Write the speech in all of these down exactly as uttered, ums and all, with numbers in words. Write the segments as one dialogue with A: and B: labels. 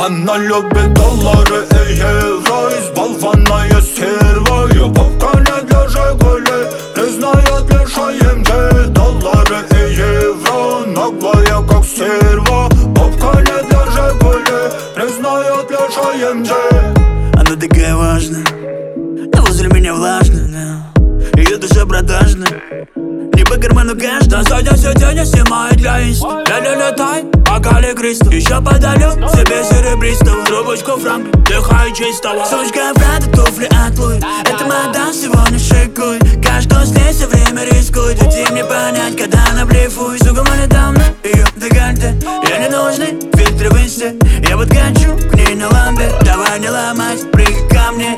A: Она любит доллары и евро, избалованная стерва. Ее попка не для Жигули, признает лишь АМГ. Доллары и евро, наглая как стерва. Попка не для Жигули, признает лишь АМГ.
B: Она такая важная, а возле меня влажная, да. Ее душа продажная, не по карману каждый. На заднем сиденье снимает для инста. Ля-ля летай, бокали кристалл. Еще подарю себе серебристого, трубочку Франк, дыхай чистого. Сумочка Прада, туфли от Луи, это мадам сегодня шикуй. Каждый с ней все время рискует, ведь им не понять, когда она блефует. Сука, мы недавно ее декольте, я не нужный фильтры в инсте. Я подкачу к ней на лампе, давай не ломать, прыгай ко мне.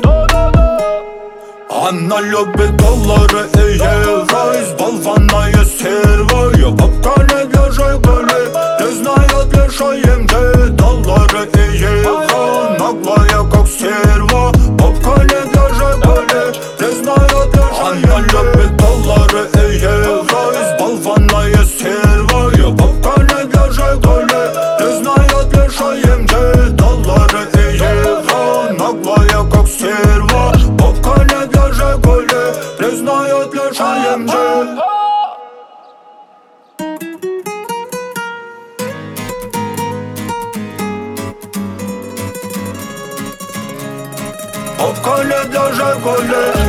A: Она любит доллары и евро, избалованная стерва. Ее попка не для Жигули, признает лишь АМГ. Доллары и евро, наглая как стерва. Попка не для Жигули, признает лишь АМГ. Она любит доллары и евро, избалованная стерва. Ее попка не для Жигули, признает лишь АМГ. Доллары и евро, наглая как стерва. Попка не для Жигули, признает лишь АМГ. Попка не для Жигули.